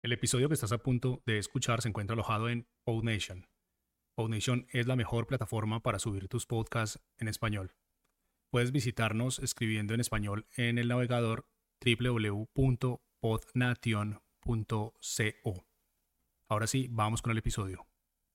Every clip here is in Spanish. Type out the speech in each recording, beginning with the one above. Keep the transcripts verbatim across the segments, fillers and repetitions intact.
El episodio que estás a punto de escuchar se encuentra alojado en PodNation. PodNation es la mejor plataforma para subir tus podcasts en español. Puedes visitarnos escribiendo en español en el navegador doble u doble u doble u punto podnation punto co. Ahora sí, vamos con el episodio.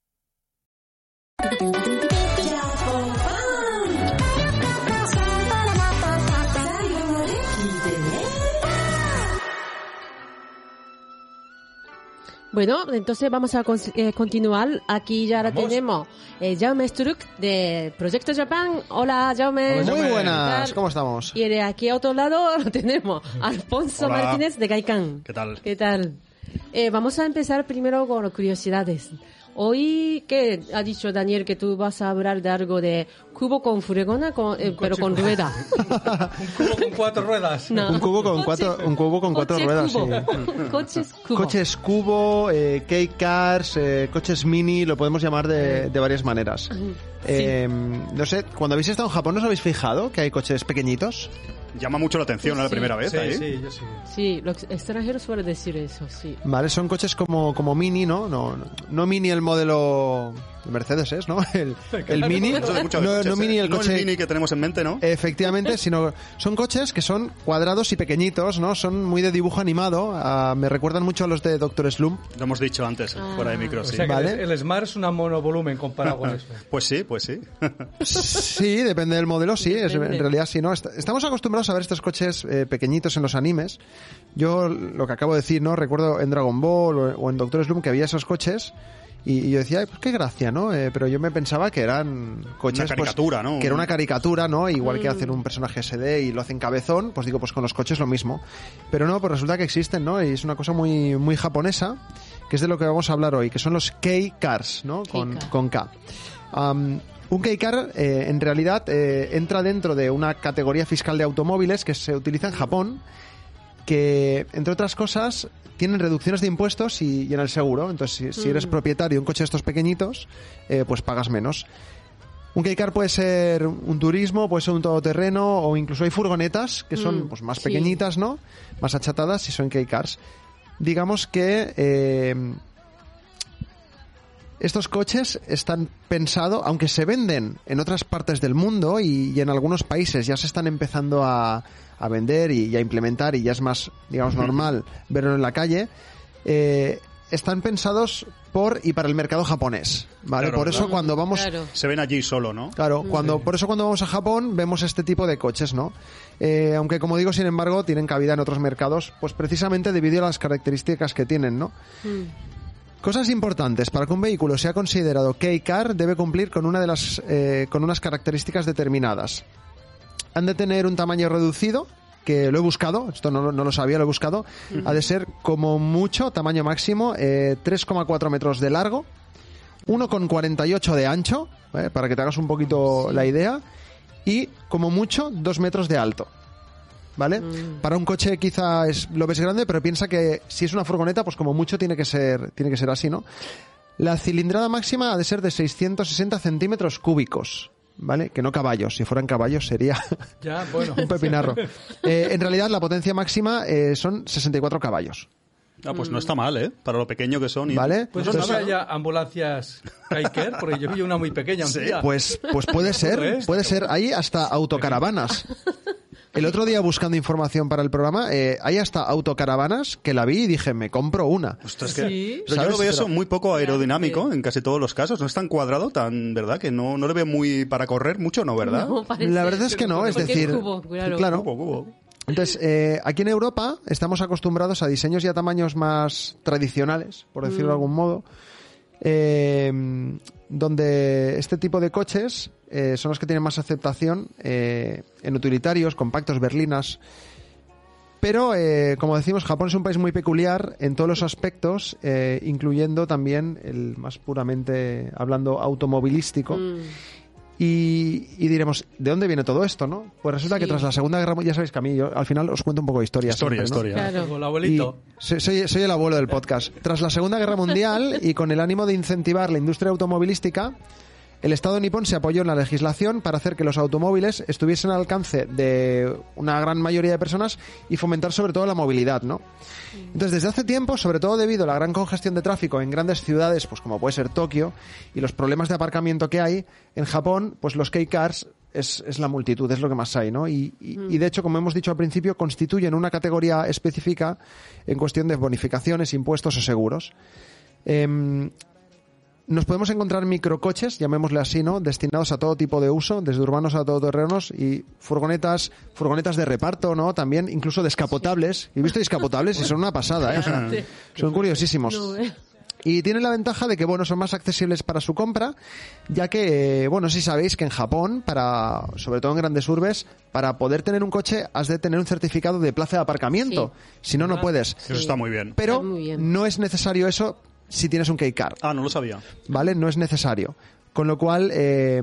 Bueno, entonces vamos a con, eh, continuar. Aquí ya la tenemos eh, Jaume Struck de Proyecto Japan. Hola, Jaume. Hola, muy buenas, ¿cómo estamos? Y de aquí a otro lado lo tenemos Alfonso Hola. Martínez de Gaikan. ¿Qué tal? ¿Qué tal? Eh, vamos a empezar primero con curiosidades. Hoy, ¿qué ha dicho Daniel? Que tú vas a hablar de algo de cubo con fregona, con, eh, pero con rueda. Un cubo con cuatro ruedas. No. Un cubo con cuatro, un cubo con cuatro Coche ruedas, cubo. sí. Coches cubo. Coches cubo, eh, K-cars, eh, coches mini, lo podemos llamar de, de varias maneras. Eh, no sé, cuando habéis estado en Japón, ¿no os habéis fijado que hay coches pequeñitos? Llama mucho la atención, ¿no? La Sí. primera vez ¿eh? ahí. Sí, Sí, yo sí. Sí, los extranjeros suelen decir eso, sí. Vale, son coches como, como mini, ¿no? No, no, no mini el modelo Mercedes es, ¿no? El, el mini, Eso es mucho de no, coches, no mini ¿eh? el No coche. mini que tenemos en mente, ¿no? Efectivamente, sino son coches que son cuadrados y pequeñitos, ¿no? Son muy de dibujo animado, ah, me recuerdan mucho a los de Doctor Slump. Lo hemos dicho antes, Ah. fuera de micro, O sí. sea que Vale. el, el Smart es una monovolumen comparado con eso. Pues sí, pues sí. Sí, depende del modelo, sí, es- Depende. en realidad sí, ¿no? Est- Estamos acostumbrados a ver estos coches eh, pequeñitos en los animes. Yo, lo que acabo de decir, ¿no? Recuerdo en Dragon Ball o, o en Doctor Slump que había esos coches y, y yo decía, "Ay, pues qué gracia, ¿no?" Eh, pero yo me pensaba que eran coches... Una caricatura, pues, ¿no? Que era una caricatura, ¿no? Igual que hacen un personaje S D y lo hacen cabezón, pues digo, pues con los coches lo mismo. Pero no, pues resulta que existen, ¿no? Y es una cosa muy, muy japonesa, que es de lo que vamos a hablar hoy, que son los K-cars, ¿no? Con, K-car. con K. Am, un K-car eh, en realidad eh, entra dentro de una categoría fiscal de automóviles que se utiliza en Japón, que entre otras cosas tienen reducciones de impuestos y, y en el seguro. Entonces, si, si eres propietario de un coche de estos pequeñitos, eh, pues pagas menos. Un K-car puede ser un turismo, puede ser un todoterreno o incluso hay furgonetas que son Mm, pues más sí. pequeñitas, ¿no? Más achatadas y son K-cars. Digamos que eh, estos coches están pensados, aunque se venden en otras partes del mundo y, y en algunos países ya se están empezando a, a vender y, y a implementar y ya es más, digamos, normal verlo en la calle, eh, están pensados por y para el mercado japonés, ¿vale? Claro, por eso claro. cuando vamos... Claro. Se ven allí solo, ¿no? Claro, cuando, por eso cuando vamos a Japón vemos este tipo de coches, ¿no? Eh, aunque como digo, sin embargo, tienen cabida en otros mercados, pues precisamente debido a las características que tienen, ¿no? Cosas importantes. Para que un vehículo sea considerado K-car, debe cumplir con una de las eh, con unas características determinadas. Han de tener un tamaño reducido, que lo he buscado, esto no, lo- no lo sabía, lo he buscado. Ha de ser como mucho, tamaño máximo, eh, tres coma cuatro metros de largo, uno coma cuarenta y ocho de ancho, ¿eh? Para que te hagas un poquito la idea, y como mucho, dos metros de alto. ¿Vale? Para un coche quizá es, lo ves grande, pero piensa que si es una furgoneta, pues como mucho tiene que ser, tiene que ser así, ¿no? La cilindrada máxima ha de ser de seiscientos sesenta centímetros cúbicos, ¿vale? Que no caballos. Si fueran caballos sería Ya, bueno. un pepinarro. Eh, en realidad la potencia máxima eh, son sesenta y cuatro caballos, Ah, pues no está mal, ¿eh? Para lo pequeño que son. y- ¿vale? Pues No no son sé nada, si ¿no? haya ambulancias Kaiker, porque yo vi una muy pequeña un Sí, día. Pues, pues puede ser, ¿Eh? puede ser. Hay hasta autocaravanas. El otro día buscando información para el programa, eh, hay hasta autocaravanas que la vi y dije, me compro una. Ostras, que... Sí. Pero yo ¿Sabes? lo veo eso Pero- muy poco aerodinámico en casi todos los casos. No es tan cuadrado, tan, ¿verdad? Que no, no le veo muy para correr mucho, ¿no? ¿Verdad? No, parece. La verdad es que no, es Porque decir... cubo, claro. claro. Cubo, cubo. Entonces, eh, aquí en Europa estamos acostumbrados a diseños y a tamaños más tradicionales, por decirlo de algún modo, eh, donde este tipo de coches eh, son los que tienen más aceptación eh, en utilitarios, compactos, berlinas. Pero, eh, como decimos, Japón es un país muy peculiar en todos los aspectos, eh, incluyendo también el más puramente hablando automovilístico. Mm. Y, y diremos, ¿de dónde viene todo esto, no? Pues resulta Sí. que tras la Segunda Guerra Mundial, ya sabéis que a mí, yo al final os cuento un poco de historia. Historia, siempre, ¿no? historia. Claro. Como el Y abuelito. soy, soy- soy el abuelo del podcast. Tras la Segunda Guerra Mundial y con el ánimo de incentivar la industria automovilística, el Estado nipón se apoyó en la legislación para hacer que los automóviles estuviesen al alcance de una gran mayoría de personas y fomentar sobre todo la movilidad, ¿no? Entonces, desde hace tiempo, sobre todo debido a la gran congestión de tráfico en grandes ciudades, pues como puede ser Tokio, y los problemas de aparcamiento que hay, en Japón, pues los K-Cars es, es la multitud, es lo que más hay, ¿no? Y, y, y de hecho, como hemos dicho al principio, constituyen una categoría específica en cuestión de bonificaciones, impuestos o seguros. Eh, Nos podemos encontrar microcoches, llamémosle así, ¿no? Destinados a todo tipo de uso, desde urbanos a todoterrenos, y furgonetas, furgonetas de reparto, ¿no? También, incluso descapotables. He visto descapotables y son una pasada, ¿eh? Son, son curiosísimos. Y tienen la ventaja de que, bueno, son más accesibles para su compra, ya que, eh, bueno, si sabéis que en Japón, para, sobre todo en grandes urbes, para poder tener un coche has de tener un certificado de plaza de aparcamiento. Sí. Si no, no puedes. Eso está muy bien. Pero muy bien. no es necesario eso si tienes un K-Car. Ah, no lo sabía. ¿Vale? No es necesario. Con lo cual, eh,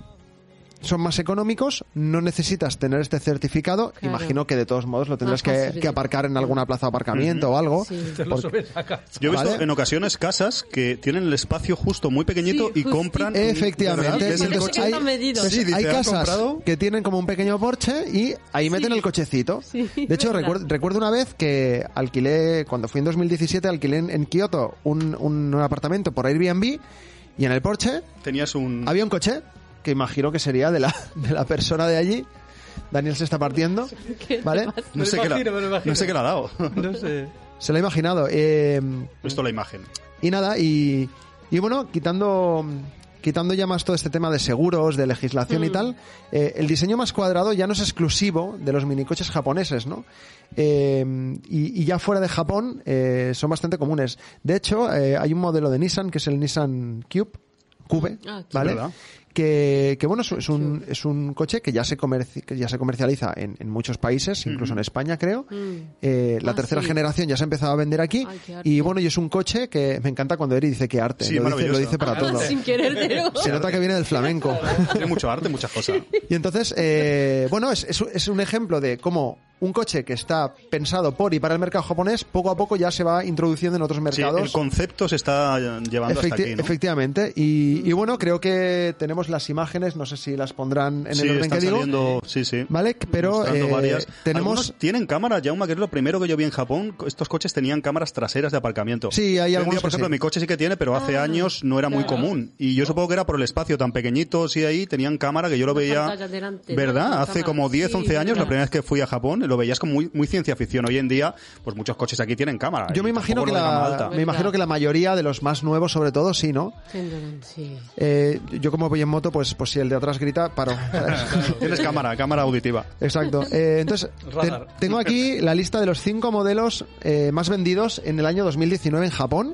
son más económicos, no necesitas tener este certificado. Claro. Imagino que de todos modos lo tendrás que, que aparcar en alguna plaza de aparcamiento uh-huh. o algo. Sí. Te lo Porque- subes a casa. Yo he visto ¿Vale? en ocasiones casas que tienen el espacio justo muy pequeñito Sí, y justito. compran... Efectivamente. ¿verdad? Ves el Entonces, coche. hay, Está medido. pues Sí, dice, hay ¿han casas comprado? que tienen como un pequeño Porsche y ahí meten el cochecito. Sí, de hecho, verdad. recuerdo, recuerdo una vez que alquilé, cuando fui en dos mil diecisiete, alquilé en, en Kioto un, un apartamento por Airbnb y en el Porsche Tenías un... había un coche que imagino que sería de la, de la persona de allí. Daniel se está partiendo, ¿Qué ¿vale? pasa? No Me sé, lo qué, imagino, me lo la, imagino. no sé qué le ha dado. No sé. Se lo ha imaginado. Eh, He visto la imagen. y nada, y, y bueno, quitando, quitando ya más todo este tema de seguros, de legislación y tal, eh, el diseño más cuadrado ya no es exclusivo de los minicoches japoneses, ¿no? Eh, y, y ya fuera de Japón eh, son bastante comunes. De hecho, eh, hay un modelo de Nissan que es el Nissan Cube, Cube, Ah, ¿vale? ¿verdad? Que, que bueno, es, es un, es un coche que ya se, comerci- que ya se comercializa en, en muchos países, incluso en España, creo. Eh, la Ah, tercera sí. generación ya se ha empezado a vender aquí. Ay, qué arte. Y bueno, y es un coche que me encanta cuando Eri dice que arte. Sí, lo, dice, maravilloso. lo dice para todo. Sin querer, pero... Se nota que viene del flamenco. Tiene mucho arte, muchas cosas. Y entonces, eh, bueno, es, es, es un ejemplo de cómo un coche que está pensado por y para el mercado japonés, poco a poco ya se va introduciendo en otros Sí, mercados. el concepto se está llevando hasta Efecti- aquí, ¿no? Efectivamente. Y, y bueno, creo que tenemos las imágenes, no sé si las pondrán en Sí, el orden están que digo. saliendo, sí, sí. Vale, pero Mostrando eh, varias. tenemos... Algunos tienen cámara, Jaume, que es lo primero que yo vi en Japón. Estos coches tenían cámaras traseras de aparcamiento. Sí, hay Hoy en algunos día, por que ejemplo, sí. mi coche sí que tiene, pero hace Ah, años no era muy claro. común. Y yo supongo que era por el espacio tan pequeñito, sí, ahí tenían cámara que yo lo Una veía... pantalla delante, ¿no? ¿Verdad? Una Hace cámara. como diez, Sí, once años, verdad. la primera vez que fui a Japón, lo veías como muy, muy ciencia ficción. Hoy en día, pues muchos coches aquí tienen cámara. Yo y me imagino, que tampoco no de gama la, alta. me imagino que la mayoría de los más nuevos, sobre todo, sí, ¿no? Tendrán, sí. Eh, yo como voy en moto, pues, pues si el de atrás grita, paro. Tienes cámara, cámara auditiva. Exacto. Eh, entonces, Radar. te- tengo aquí la lista de los cinco modelos eh, más vendidos en el año dos mil diecinueve en Japón.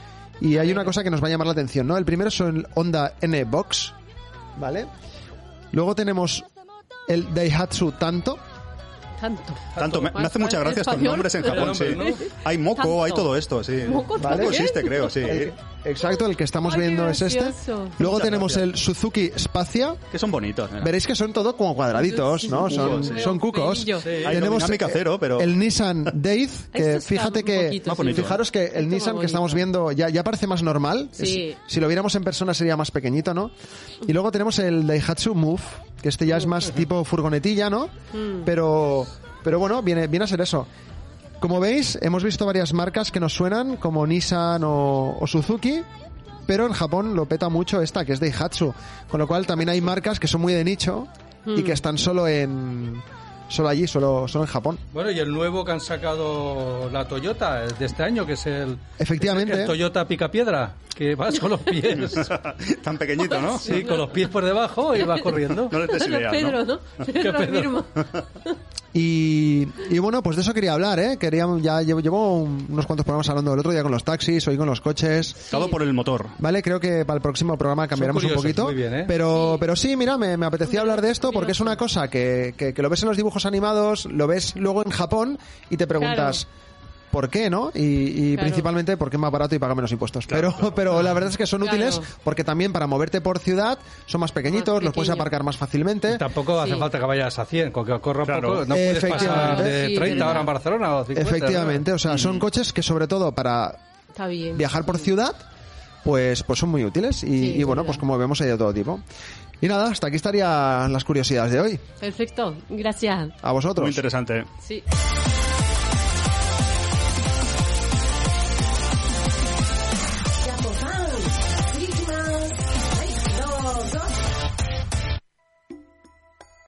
Y hay una cosa que nos va a llamar la atención, ¿no? El primero es el Honda N-Box, ¿vale? Luego tenemos el Daihatsu Tanto. Tanto. Tanto, me, me hace Más muchas gracias con español. nombres en Japón, sí. El nombre, Hay moco, Tanto. hay todo esto, sí. ¿Moco Vale. también? existe, creo, sí. El- exacto, el que estamos Ay, qué viendo es este. gracioso. Luego Muchas tenemos gracias. el Suzuki Spacia. Que son bonitos, mira. Veréis que son todo como cuadraditos, ¿no? Sí, Son, sí. son cucos. Feillo. Sí. Hay dinámica eh, cero, pero... el Nissan Dave, que Este está fíjate un que poquito, Más bonito. fijaros que el Este Nissan va que estamos bonito. viendo ya, ya parece más normal. Sí. Es- si lo viéramos en persona sería más pequeñito, ¿no? Y luego tenemos el Daihatsu Move, que este ya es más tipo furgonetilla, ¿no? Mm. Pero pero bueno, viene viene a ser eso. Como veis, hemos visto varias marcas que nos suenan, como Nissan o, o Suzuki, pero en Japón lo peta mucho esta, que es Daihatsu. Con lo cual también hay marcas que son muy de nicho y Mm. que están solo en solo allí, solo, solo en Japón. Bueno, y el nuevo que han sacado la Toyota el de este año, que es el, Efectivamente. el Toyota Picapiedra, que vas con los pies. Tan pequeñito, ¿no? Sí, con los pies por debajo y vas corriendo. No les des ideas, Pedro, ¿no? ¿no? Pedro Pedro? mismo. Y, y bueno, pues de eso quería hablar, ¿eh? Quería, ya llevo, llevo un- unos cuantos programas hablando del otro día con los taxis, hoy con los coches. Todo por el motor. Vale, creo que para el próximo programa cambiaremos un curiosos, poquito. muy bien, ¿eh? Pero, pero sí, mira, me, me apetecía hablar de esto porque es una cosa que, que, que lo ves en los dibujos animados, lo ves luego en Japón y te preguntas... ¿Por qué, no? Y, y Claro. principalmente porque es más barato y paga menos impuestos. Claro, pero, claro. pero la verdad es que son Claro. útiles porque también para moverte por ciudad son más pequeñitos, Más los puedes pequeño. aparcar más fácilmente. Tampoco hace Sí. falta que vayas a cien, con que corra Claro. poco. No puedes pasar Efectivamente. de Sí, treinta verdad. ahora en Barcelona o cincuenta. Efectivamente, o sea, son coches que sobre todo para Está bien. viajar por ciudad pues, pues son muy útiles. Y, Sí, y bueno, verdad. pues como vemos hay de todo tipo. Y nada, hasta aquí estarían las curiosidades de hoy. Perfecto, gracias. A vosotros. Muy interesante. Sí.